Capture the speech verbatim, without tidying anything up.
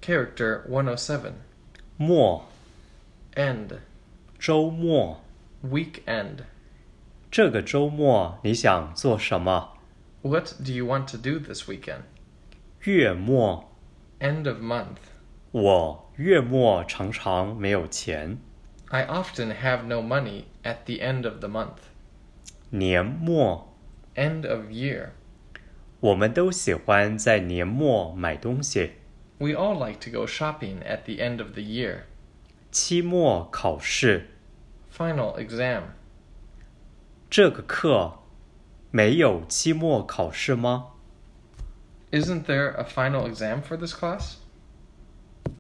Character one oh seven. 末 End. 周末 Weekend. 这个周末你想做什么？ What do you want to do this weekend? 月末 End of month. 我月末常常没有钱。 I often have no money at the end of the month. 年末 End of year. 我们都喜欢在年末买东西。 We all like to go shopping at the end of the year. 期末考试 Final exam. 这个课没有期末考试吗？ Isn't there a final exam for this class?